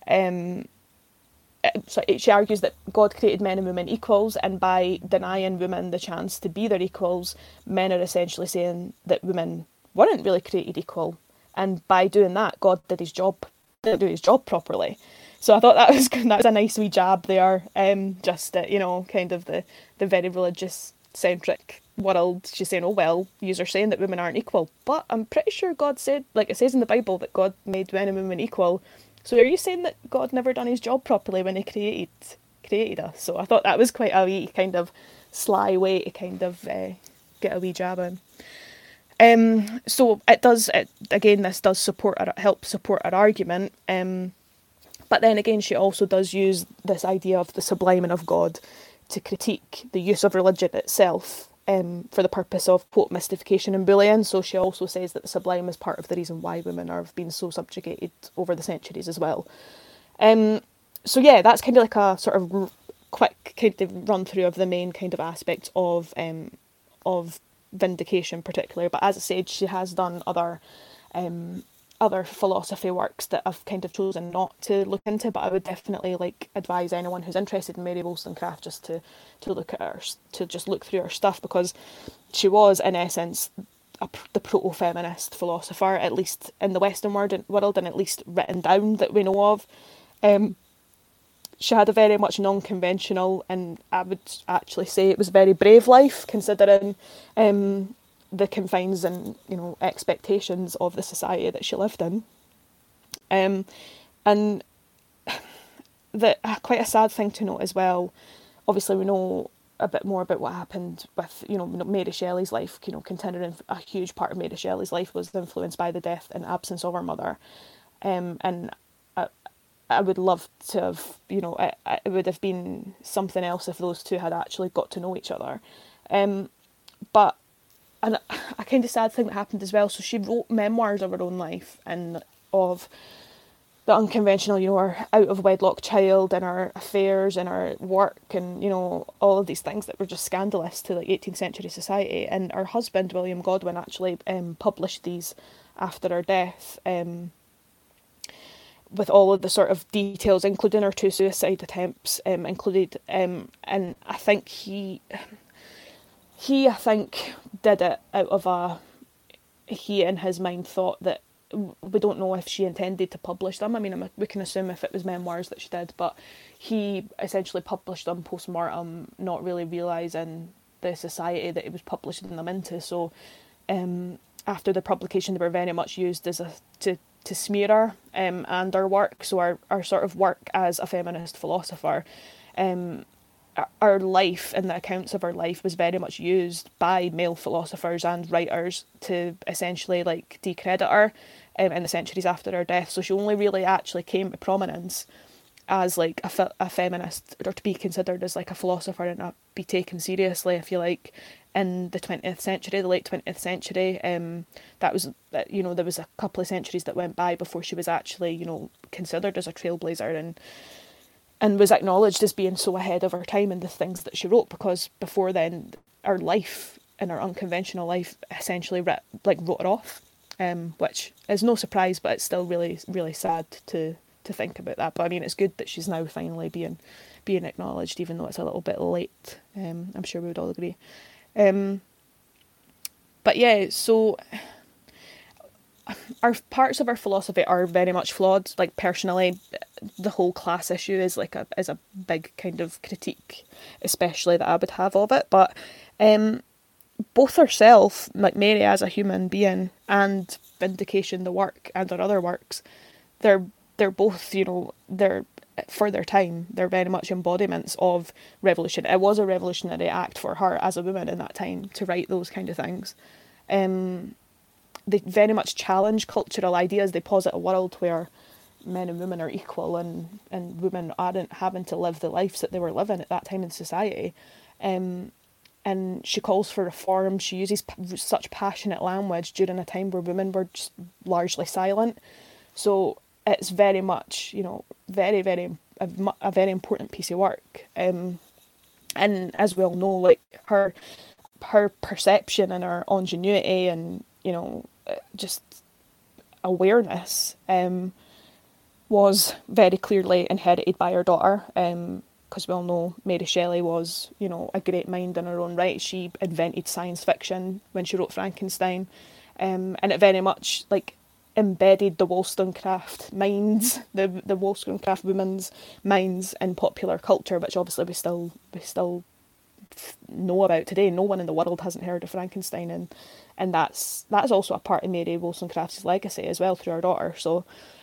Speaker 4: so she argues that God created men and women equals, and by denying women the chance to be their equals, men are essentially saying that women weren't really created equal, and by doing that, God didn't do his job properly. So I thought that was a nice wee jab there, just at, kind of the very religious centric world. She's saying, oh well, you're saying that women aren't equal, but I'm pretty sure God said, like it says in the Bible, that God made men and women equal. So are you saying that God never done his job properly when he created us? So I thought that was quite a wee kind of sly way to kind of get a wee jab in. So this does help support our argument. But then again, she also does use this idea of the subliming of God to critique the use of religion itself, for the purpose of, quote, mystification and bullying. So she also says that the sublime is part of the reason why women have been so subjugated over the centuries as well. So yeah, that's kind of like a sort of quick kind of run through of the main kind of aspects of vindication particularly. But as I said, she has done other philosophy works that I've kind of chosen not to look into, but I would definitely advise anyone who's interested in Mary Wollstonecraft just to look at her, to just look through her stuff, because she was in essence the proto-feminist philosopher, at least in the Western world, and at least written down that we know of. She had a very much non-conventional, and I would actually say it was very brave life, considering the confines and expectations of the society that she lived in, and quite a sad thing to note as well. Obviously, we know a bit more about what happened with Mary Shelley's life. Considering a huge part of Mary Shelley's life was influenced by the death and absence of her mother, and I would love to have it would have been something else if those two had actually got to know each other, but. And a kind of sad thing that happened as well, so she wrote memoirs of her own life and of the unconventional, her out-of-wedlock child and her affairs and her work and, all of these things that were just scandalous to 18th century society. And her husband, William Godwin, actually published these after her death, with all of the sort of details, including her 2 suicide attempts included. And I think he I think did it out of he in his mind thought that, we don't know if she intended to publish them. I mean, we can assume if it was memoirs that she did, but he essentially published them post-mortem, not really realising the society that he was publishing them into. So after the publication, they were very much used as to smear her and her work. So our sort of work as a feminist philosopher, our life and the accounts of her life was very much used by male philosophers and writers to essentially decredit her in the centuries after her death. So she only really actually came to prominence as a feminist, or to be considered as a philosopher and be taken seriously, if you like, in the 20th century, the late 20th century. That was, there was a couple of centuries that went by before she was actually, considered as a trailblazer and was acknowledged as being so ahead of her time in the things that she wrote, because before then, her life and her unconventional life essentially wrote her off, which is no surprise, but it's still really, really sad to think about that. But I mean, it's good that she's now finally being acknowledged, even though it's a little bit late. I'm sure we would all agree. But yeah, so our parts of our philosophy are very much flawed. Like, personally, the whole class issue is is a big kind of critique, especially that I would have of it. But both herself, like Mary as a human being, and Vindication, the work, and her other works, they're both, they're, for their time, they're very much embodiments of revolution. It was a revolutionary act for her as a woman in that time to write those kind of things. They very much challenge cultural ideas. They posit a world where men and women are equal, and women aren't having to live the lives that they were living at that time in society. And she calls for reform. She uses such passionate language during a time where women were just largely silent. So it's very much, very, very, a very important piece of work. And as we all know, like, her perception and her ingenuity and, just awareness was very clearly inherited by her daughter. Because we all know Mary Shelley was, a great mind in her own right. She invented science fiction when she wrote Frankenstein. And it very much, embedded the Wollstonecraft minds, the Wollstonecraft women's minds in popular culture, which obviously we still know about today. No one in the world hasn't heard of Frankenstein, and that's also a part of Mary Wollstonecraft's legacy as well through her daughter. So,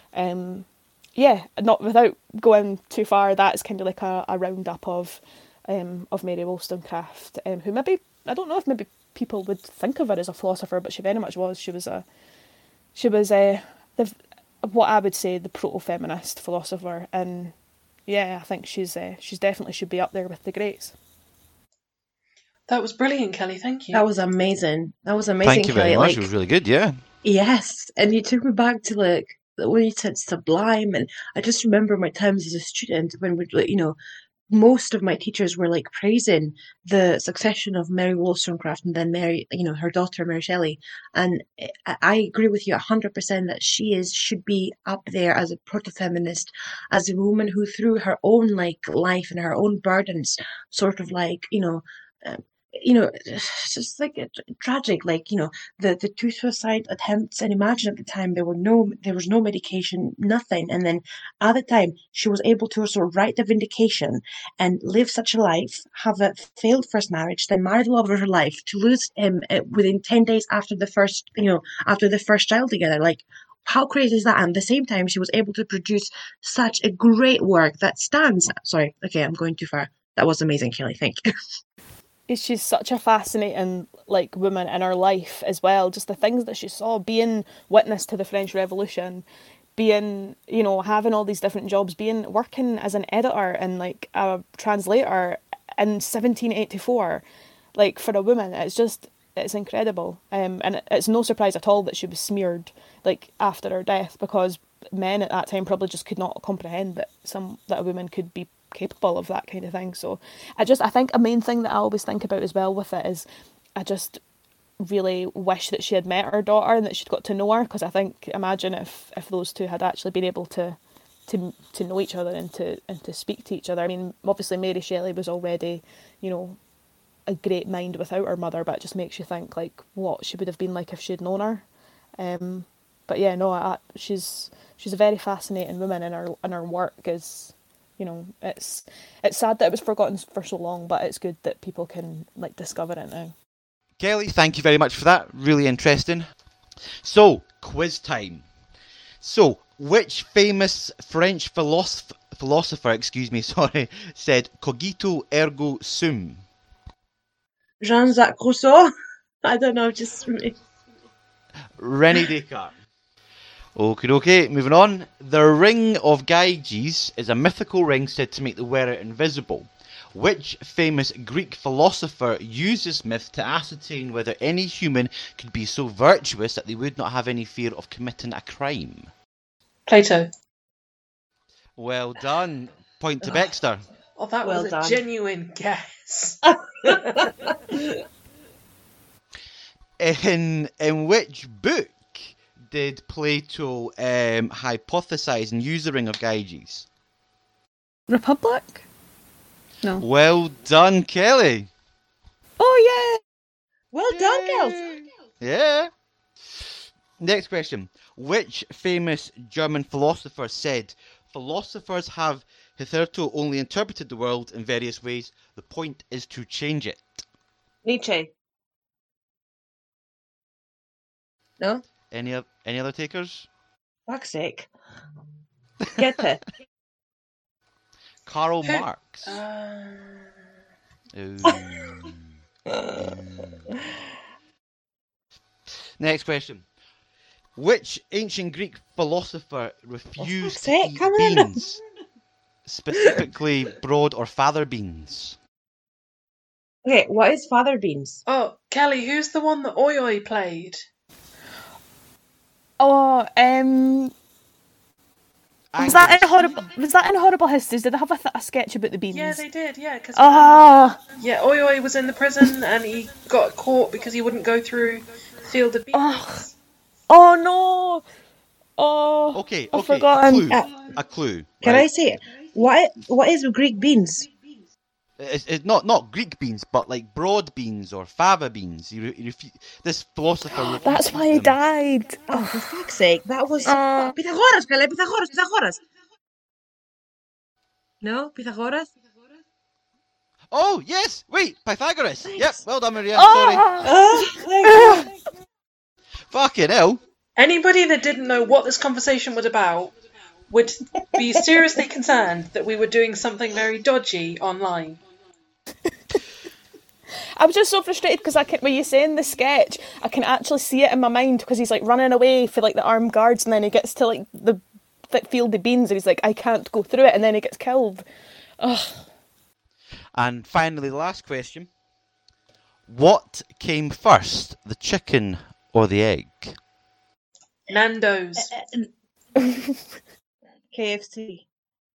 Speaker 4: not without going too far, that's kind of like a roundup of Mary Wollstonecraft, who maybe, I don't know if maybe people would think of her as a philosopher, but she very much was. She was what I would say the proto-feminist philosopher, and I think she's definitely should be up there with the greats.
Speaker 3: That was brilliant, Kelly. Thank you.
Speaker 2: That was amazing.
Speaker 1: Thank you very much. It was really good. Yeah.
Speaker 2: Yes, and you took me back to when you said sublime, and I just remember my times as a student when most of my teachers were praising the succession of Mary Wollstonecraft and then Mary, her daughter Mary Shelley, and I agree with you 100% that she should be up there as a proto-feminist, as a woman who through her own life and her own burdens, sort of it's just tragic, the two suicide attempts, and imagine at the time there was no medication, nothing, and then at the time she was able to sort of write the Vindication and live such a life, have a failed first marriage, then marry the love of her life, to lose him within 10 days after the first child together. How crazy is that? And at the same time, she was able to produce such a great work that stands. Sorry, okay, I'm going too far. That was amazing, Kelly. Thank you.
Speaker 4: She's such a fascinating woman in her life as well. Just the things that she saw, being witness to the French Revolution, being, having all these different jobs, working as an editor and a translator in 1784. For a woman, it's incredible. And it's no surprise at all that she was smeared after her death, because men at that time probably just could not comprehend that a woman could be capable of that kind of thing. So I think a main thing that I always think about as well with it is I just really wish that she had met her daughter and that she'd got to know her, because I think, imagine if those two had actually been able to know each other and to speak to each other. I mean, obviously Mary Shelley was already, a great mind without her mother, but it just makes you think what she would have been like if she'd known her. But yeah, no, she's a very fascinating woman, and her work is, it's sad that it was forgotten for so long, but it's good that people can discover it now.
Speaker 1: Kelly, thank you very much for that. Really interesting. So, quiz time. So, which famous French philosopher, said cogito ergo sum?
Speaker 2: Jean-Jacques Rousseau? I don't know, just me.
Speaker 1: René Descartes. Okay, moving on. The Ring of Gyges is a mythical ring said to make the wearer invisible. Which famous Greek philosopher used this myth to ascertain whether any human could be so virtuous that they would not have any fear of committing a crime?
Speaker 3: Plato.
Speaker 1: Well done. Point to Baxter.
Speaker 3: Oh, that was a genuine guess.
Speaker 1: In which book did Plato hypothesize and use the Ring of Gyges?
Speaker 4: Republic? No.
Speaker 1: Well done, Kelly.
Speaker 4: Oh
Speaker 2: Well done, girls.
Speaker 1: Yeah. Next question. Which famous German philosopher said, "Philosophers have hitherto only interpreted the world in various ways. The point is to change it"?
Speaker 2: Nietzsche. No?
Speaker 1: Any other takers?
Speaker 2: Fuck's sake. Goethe.
Speaker 1: Karl Marx. Ooh. Next question. Which ancient Greek philosopher refused
Speaker 2: fuck's
Speaker 1: to
Speaker 2: sake,
Speaker 1: eat
Speaker 2: come on.
Speaker 1: beans? Specifically, broad or father beans?
Speaker 2: Okay, what is father beans?
Speaker 3: Oh, Kelly, who's the one that Oi Oi played?
Speaker 4: yeah. Oh, was that in Horrible Histories? Did they have a sketch about the beans?
Speaker 3: Yeah, they did, yeah. Cause
Speaker 4: Ah.
Speaker 3: yeah, Oi Oi was in the prison and he got caught because he wouldn't go through Field of Beans.
Speaker 4: Oh no. Oh.
Speaker 1: Okay,
Speaker 4: I've
Speaker 1: okay.
Speaker 4: forgotten.
Speaker 1: A clue.
Speaker 2: Can
Speaker 1: right?
Speaker 2: I say it? What is Greek beans?
Speaker 1: It's not Greek beans, but like broad beans or fava beans. This philosopher. refused
Speaker 4: That's
Speaker 1: to
Speaker 4: why
Speaker 1: eat
Speaker 4: he
Speaker 1: them.
Speaker 2: Oh,
Speaker 4: died.
Speaker 2: for fuck's sake. That was...
Speaker 4: Uh.
Speaker 2: Pythagoras, Pele, Pythagoras. No? Pythagoras?
Speaker 1: Oh yes, wait, Pythagoras.
Speaker 2: Thanks.
Speaker 1: Yep, well done, Maria. Sorry.
Speaker 2: Oh, thank God.
Speaker 1: Fucking hell.
Speaker 3: Anybody that didn't know what this conversation was about would be seriously concerned that we were doing something very dodgy online.
Speaker 4: I was just so frustrated because when you saying the sketch, I can actually see it in my mind because he's like running away for like the armed guards, and then he gets to like the field of beans, and he's like, I can't go through it, and then he gets killed. Ugh.
Speaker 1: And finally, the last question. What came first, the chicken or the egg?
Speaker 3: Nando's.
Speaker 2: KFC.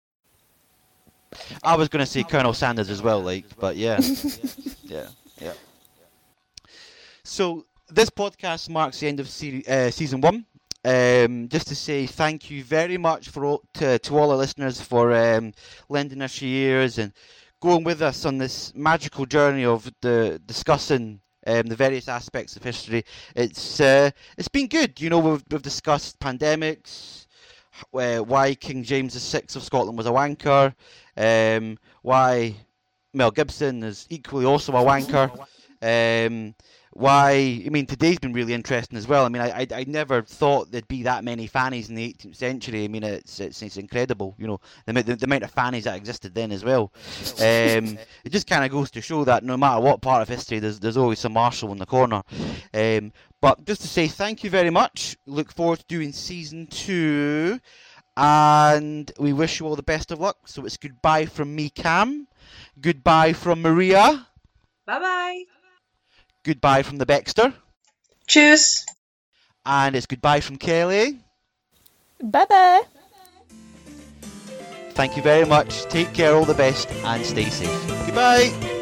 Speaker 1: I was going to say Colonel Sanders as well, but yeah. Yeah. So, this podcast marks the end of season 1. Just to say thank you very much to all our listeners for lending us your ears and going with us on this magical journey of discussing the various aspects of history. It's been good. We've discussed pandemics, why King James VI of Scotland was a wanker, why Mel Gibson is equally also a wanker, today's been really interesting as well. I never thought there'd be that many fannies in the 18th century. It's incredible, the amount of fannies that existed then as well. It just kind of goes to show that no matter what part of history, there's always some Marshall in the corner. But just to say thank you very much. Look forward to doing season 2, and we wish you all the best of luck. So it's goodbye from me, Cam. Goodbye from Maria.
Speaker 2: Bye-bye.
Speaker 1: Goodbye from the Baxter.
Speaker 3: Cheers.
Speaker 1: And it's goodbye from Kelly.
Speaker 4: Bye-bye.
Speaker 1: Thank you very much. Take care, all the best, and stay safe. Goodbye.